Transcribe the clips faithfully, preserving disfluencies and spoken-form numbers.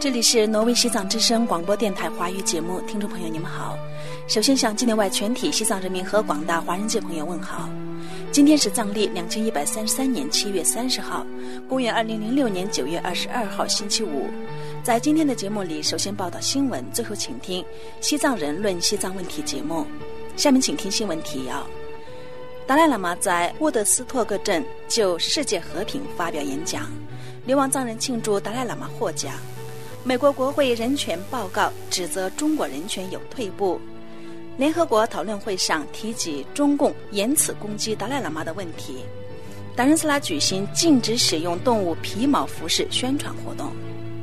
这里是挪威西藏之声广播电台华语节目，听众朋友你们好。首先向境内外全体西藏人民和广大华人界朋友问好。今天是藏历两千一百三十三年七月三十号，公元二零零六年九月二十二号星期五。在今天的节目里，首先报道新闻，最后请听西藏人论西藏问题节目。下面请听新闻提要：达赖喇嘛在沃德斯托克镇就世界和平发表演讲，流亡藏人庆祝达赖喇嘛获奖。美国国会人权报告指责中国人权有退步。联合国讨论会上提及中共言辞攻击达赖喇嘛的问题。达仁斯拉举行禁止使用动物皮毛服饰宣传活动。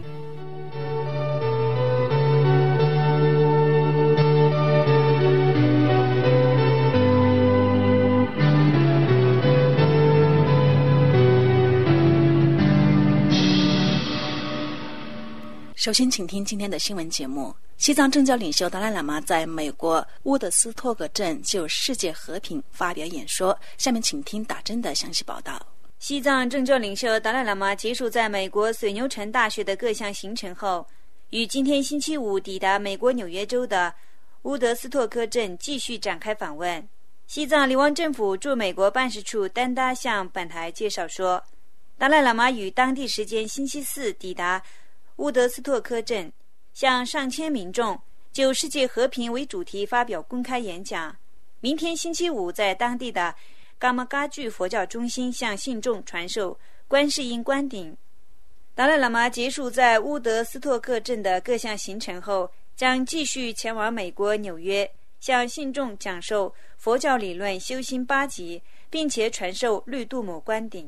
首先请听今天的新闻节目。西藏政教领袖达赖喇嘛在美国乌德斯托克镇就世界和平发表演说，下面请听打针的详细报道。 西藏政教领袖达赖喇嘛结束在美国水牛城大学的各项行程后，于今天星期五抵达美国纽约州的乌德斯托克镇继续展开访问。西藏流亡政府驻美国办事处丹达向本台介绍说，达赖喇嘛于当地时间星期四抵达乌德斯托克镇，向上千民众就世界和平为主题发表公开演讲。明天星期五在当地的噶玛嘎具佛教中心向信众传授观世音观顶。达赖喇嘛结束在乌德斯托克镇的各项行程后，将继续前往美国纽约，向信众讲授佛教理论修心八级，并且传授绿度母观顶。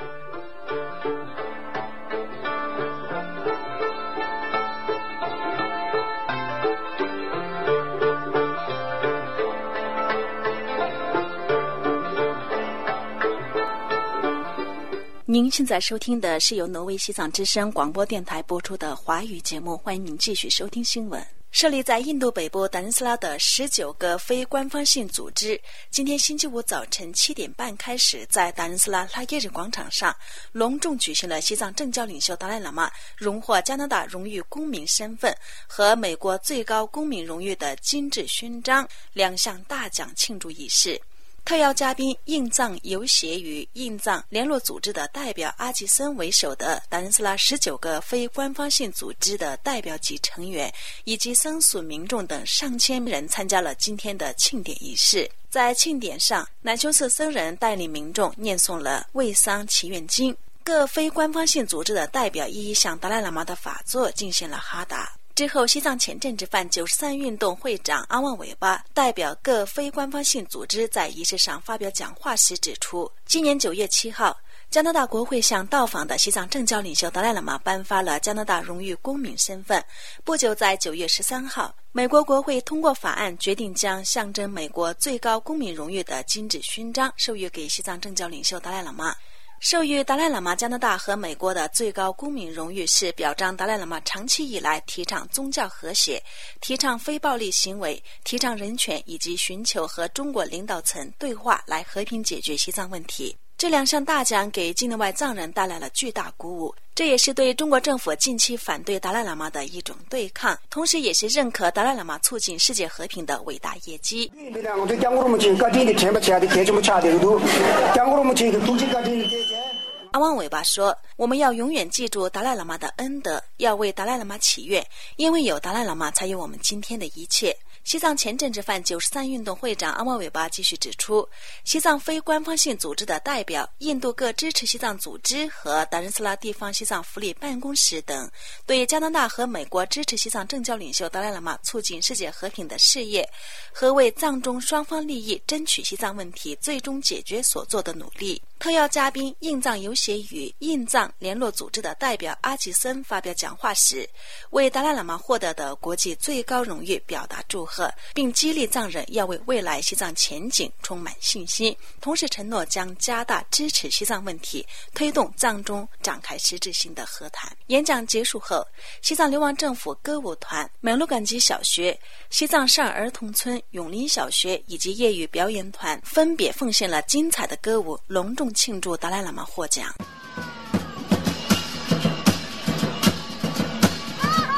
您现在收听的是由挪威西藏之声广播电台播出的华语节目，欢迎您继续收听新闻。设立在印度北部达仁斯拉的十九个非官方性组织，今天星期五早晨七点半开始，在达仁斯拉拉耶日广场上隆重举行了西藏政教领袖达赖喇嘛荣获加拿大荣誉公民身份和美国最高公民荣誉的金质勋章两项大奖庆祝仪式。特邀嘉宾印藏游协与印藏联络组织的代表阿吉森为首的达仁斯拉十九个非官方性组织的代表及成员，以及僧俗民众等上千人参加了今天的庆典仪式。在庆典上，南秋寺僧人带领民众念诵了为丧祈愿经，各非官方性组织的代表一一向达赖喇嘛的法座进行了哈达。之后，西藏前政治犯九十三运动会长阿旺尾巴代表各非官方性组织在仪式上发表讲话时指出，今年九月七号，加拿大国会向到访的西藏政教领袖达赖喇嘛颁发了加拿大荣誉公民身份。不久，在九月十三号，美国国会通过法案，决定将象征美国最高公民荣誉的金质勋章授予给西藏政教领袖达赖喇嘛。授予达赖喇嘛加拿大和美国的最高公民荣誉，是表彰达赖喇嘛长期以来提倡宗教和谐、提倡非暴力行为、提倡人权以及寻求和中国领导层对话来和平解决西藏问题。这两项大奖给境内外藏人带来了巨大鼓舞，这也是对中国政府近期反对达赖喇嘛的一种对抗，同时也是认可达赖喇嘛促进世界和平的伟大业绩。阿旺尾巴说，我们要永远记住达赖喇嘛的恩德，要为达赖喇嘛祈愿，因为有达赖喇嘛才有我们今天的一切。西藏前政治犯九十三运动会长阿旺尾巴继续指出，西藏非官方性组织的代表、印度各支持西藏组织和达仁斯拉地方西藏福利办公室等，对加拿大和美国支持西藏政教领袖达赖喇嘛促进世界和平的事业和为藏中双方利益争取西藏问题最终解决所做的努力。特邀嘉宾印藏游协与印藏联络组织的代表阿吉森发表讲话时，为达赖喇嘛获得的国际最高荣誉表达祝贺，并激励藏人要为未来西藏前景充满信心，同时承诺将加大支持西藏问题，推动藏中展开实质性的和谈。演讲结束后，西藏流亡政府歌舞团、美洛感激小学、西藏少儿童村永林小学以及业余表演团分别奉献了精彩的歌舞，隆重庆祝达赖喇嘛获奖。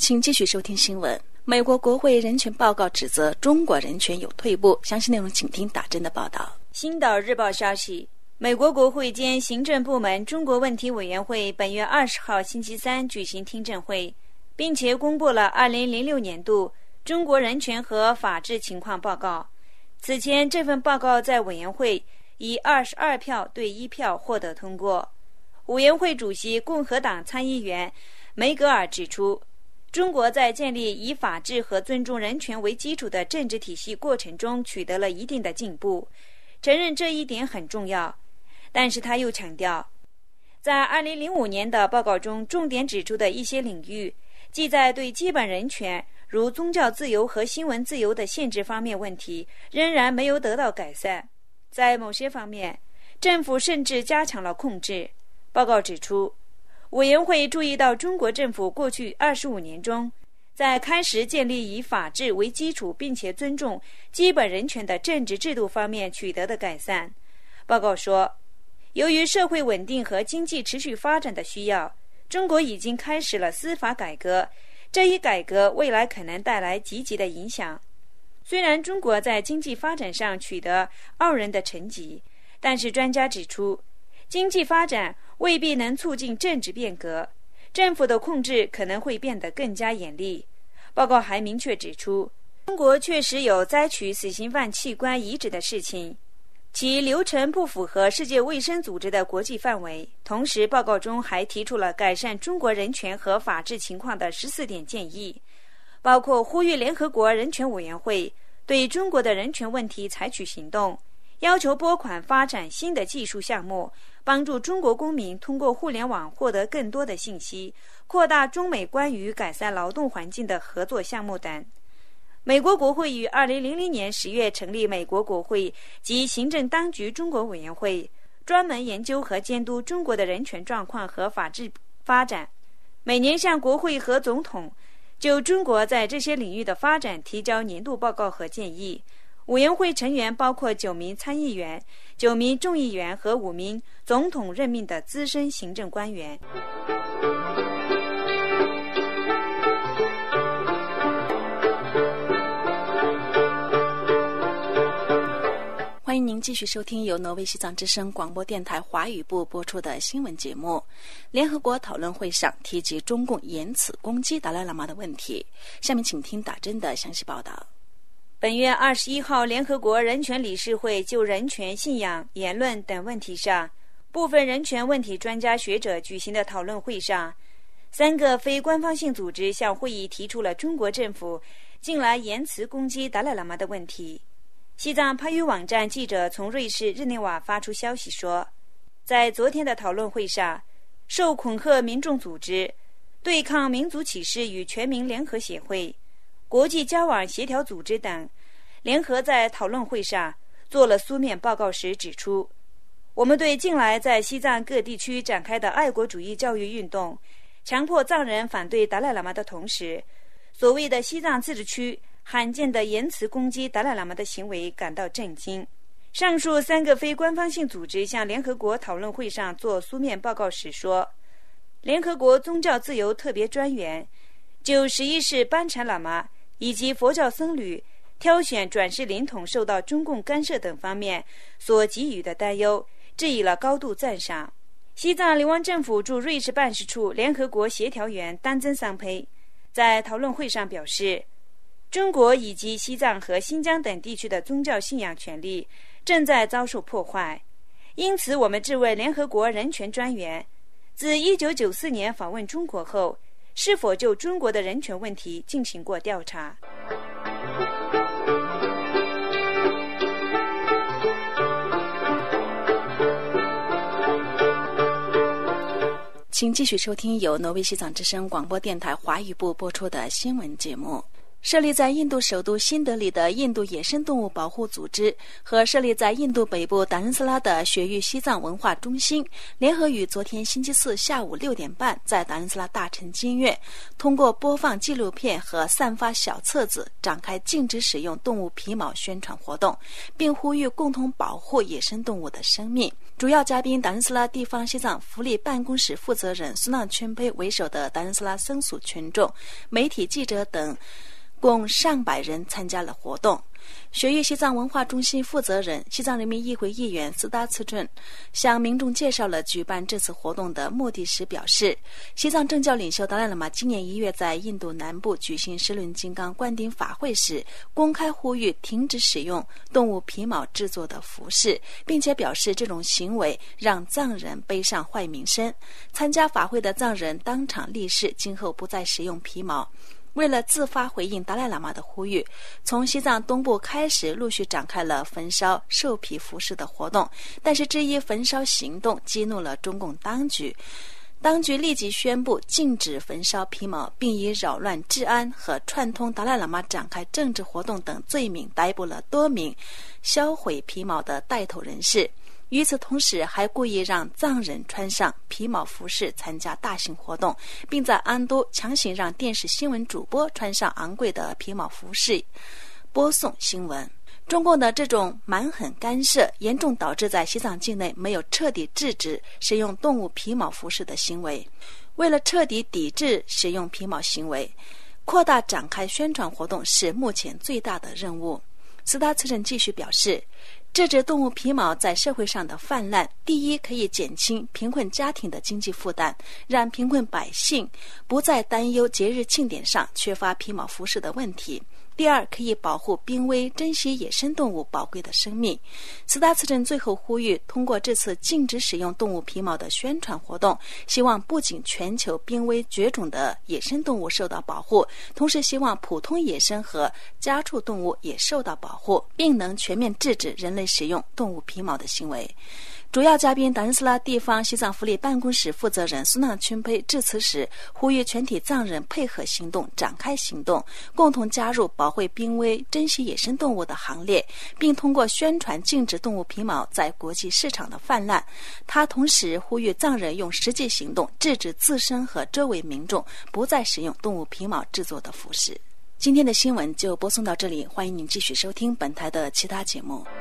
请继续收听新闻。美国国会人权报告指责中国人权有退步，详细内容请听打针的报道。 星岛日报消息，美国国会兼行政部门中国问题委员会本月二十号星期三举行听证会，并且公布了二零零六年度中国人权和法治情况报告。此前这份报告在委员会以二十二票对一票获得通过。委员会主席共和党参议员梅格尔指出，中国在建立以法治和尊重人权为基础的政治体系过程中取得了一定的进步，承认这一点很重要。但是他又强调，在二零零五年的报告中重点指出的一些领域，即在对基本人权如宗教自由和新闻自由的限制方面问题仍然没有得到改善。在某些方面，政府甚至加强了控制。报告指出，委员会注意到中国政府过去二十五年中在开始建立以法治为基础并且尊重基本人权的政治制度方面取得的改善。报告说，由于社会稳定和经济持续发展的需要，中国已经开始了司法改革，这一改革未来可能带来积极的影响。虽然中国在经济发展上取得傲人的成绩，但是专家指出，经济发展未必能促进政治变革，政府的控制可能会变得更加严厉。报告还明确指出，中国确实有摘取死刑犯器官移植的事情，其流程不符合世界卫生组织的国际范围。同时，报告中还提出了改善中国人权和法治情况的十四点建议，包括呼吁联合国人权委员会对中国的人权问题采取行动，要求拨款发展新的技术项目，帮助中国公民通过互联网获得更多的信息，扩大中美关于改善劳动环境的合作项目等。美国国会于二零零零年十月成立美国国会及行政当局中国委员会，专门研究和监督中国的人权状况和法治发展，每年向国会和总统就中国在这些领域的发展提交年度报告和建议。委员会成员包括九名参议员、九名众议员和五名总统任命的资深行政官员。 欢迎您继续收听由挪威西藏之声广播电台华语部播出的新闻节目。联合国讨论会上提及中共言辞攻击达赖喇嘛的问题，下面请听打针的详细报道。 本月二十一号，联合国人权理事会就人权、信仰、言论等问题上，部分人权问题专家学者举行的讨论会上，三个非官方性组织向会议提出了中国政府近来言辞攻击达赖喇嘛的问题。西藏帕语网站记者从瑞士日内瓦发出消息说，在昨天的讨论会上，受恐吓民众组织对抗民族歧视与全民联合协会、国际交往协调组织等联合在讨论会上做了书面报告时指出，我们对近来在西藏各地区展开的爱国主义教育运动，强迫藏人反对达赖喇嘛的同时，所谓的西藏自治区罕见的言辞攻击达赖喇嘛的行为感到震惊。上述三个非官方性组织向联合国讨论会上做书面报告时说，联合国宗教自由特别专员就十一世班禅喇嘛以及佛教僧侣挑选转世灵统受到中共干涉等方面所给予的担忧，致以了高度赞赏。西藏流亡政府驻瑞士办事处联合国协调员丹增桑佩在讨论会上表示，中国以及西藏和新疆等地区的宗教信仰权利正在遭受破坏，因此我们质问联合国人权专员，自一九九四年访问中国后，是否就中国的人权问题进行过调查。 请继续收听由挪威西藏之声广播电台华语部播出的新闻节目。 设立在印度首都新德里的印度野生动物保护组织和设立在印度北部达仁斯拉的雪域西藏文化中心联合于昨天星期四下午六点半在达仁斯拉大城经院通过播放纪录片和散发小册子展开禁止使用动物皮毛宣传活动，并呼吁共同保护野生动物的生命。主要嘉宾达仁斯拉地方西藏福利办公室负责人苏纳圈佩为首的达仁斯拉僧俗群众、媒体记者等共上百人参加了活动。雪域西藏文化中心负责人、西藏人民议会议员斯达次准向民众介绍了举办这次活动的目的时表示，西藏政教领袖达赖喇嘛今年一月在印度南部举行十轮金刚灌顶法会时，公开呼吁停止使用动物皮毛制作的服饰，并且表示这种行为让藏人背上坏名声。参加法会的藏人当场立誓，今后不再使用皮毛。为了自发回应达赖喇嘛的呼吁，从西藏东部开始陆续展开了焚烧兽皮服饰的活动，但是这一焚烧行动激怒了中共当局，当局立即宣布禁止焚烧皮毛，并以扰乱治安和串通达赖喇嘛展开政治活动等罪名逮捕了多名销毁皮毛的带头人士。与此同时，还故意让藏人穿上皮毛服饰参加大型活动，并在安都强行让电视新闻主播穿上昂贵的皮毛服饰播送新闻。中共的这种蛮横干涉严重导致在西藏境内没有彻底制止使用动物皮毛服饰的行为。为了彻底抵制使用皮毛行为，扩大展开宣传活动是目前最大的任务。斯达次仁继续表示，制止动物皮毛在社会上的泛滥，第一可以减轻贫困家庭的经济负担，让贫困百姓不再担忧节日庆典上缺乏皮毛服饰的问题。第二，可以保护濒危珍稀野生动物宝贵的生命。斯达次仁最后呼吁，通过这次禁止使用动物皮毛的宣传活动，希望不仅全球濒危绝种的野生动物受到保护，同时希望普通野生和家畜动物也受到保护，并能全面制止人类使用动物皮毛的行为。主要嘉宾达仁斯拉地方西藏福利办公室负责人苏纳群佩致辞时，呼吁全体藏人配合行动，展开行动，共同加入保护濒危珍稀野生动物的行列，并通过宣传禁止动物皮毛在国际市场的泛滥。他同时呼吁藏人用实际行动制止自身和周围民众不再使用动物皮毛制作的服饰。今天的新闻就播送到这里，欢迎您继续收听本台的其他节目。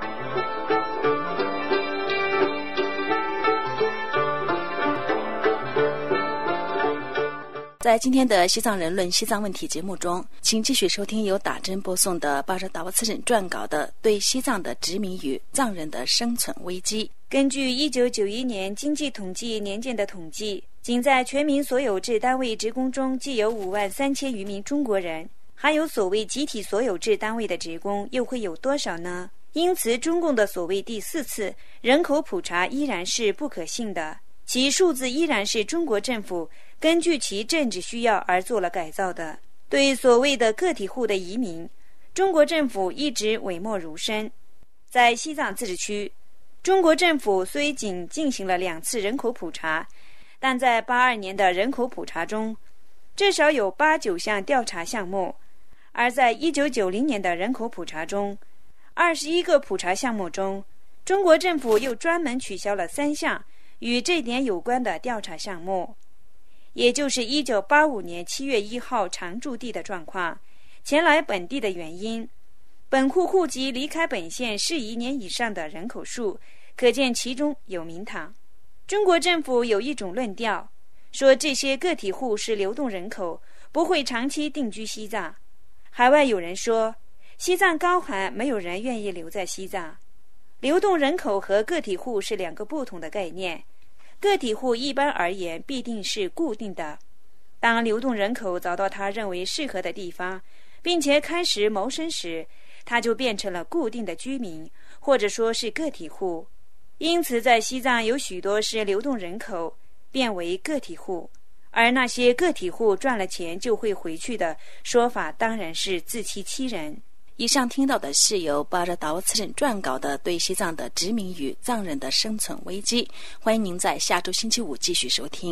在今天的西藏人论西藏问题节目中，请继续收听由打针播送的巴热达沃次仁撰稿的对西藏的殖民与藏人的生存危机。 根据一九九一年经济统计年鉴的统计，仅在全民所有制单位职工中既有五万三千余名中国人，还有所谓集体所有制单位的职工又会有多少呢？因此中共的所谓第四次人口普查依然是不可信的，其数字依然是中国政府根据其政治需要而做了改造的。对所谓的个体户的移民，中国政府一直讳莫如深。在西藏自治区，中国政府虽仅进行了两次人口普查，但在八二年的人口普查中，至少有八九项调查项目，而在一九九零年的人口普查中，二十一个普查项目中，中国政府又专门取消了三项与这点有关的调查项目，也就是一九八五年七月一号常住地的状况、前来本地的原因、本户户籍离开本县适宜年以上的人口数，可见其中有名堂。中国政府有一种论调，说这些个体户是流动人口，不会长期定居西藏。海外有人说，西藏高寒，没有人愿意留在西藏。流动人口和个体户是两个不同的概念。个体户一般而言必定是固定的，当流动人口找到他认为适合的地方，并且开始谋生时，他就变成了固定的居民，或者说是个体户。因此在西藏有许多是流动人口变为个体户，而那些个体户赚了钱就会回去的说法当然是自欺欺人。 以上听到的是由巴热达沃次仁撰稿的对西藏的殖民与藏人的生存危机，欢迎您在下周星期五继续收听。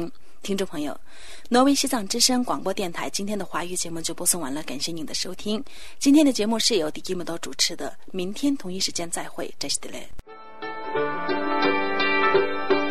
听众朋友，挪威西藏之声广播电台今天的华语节目就播送完了，感谢您的收听。今天的节目是由迪基姆多主持的，明天同一时间再会，这是德勒。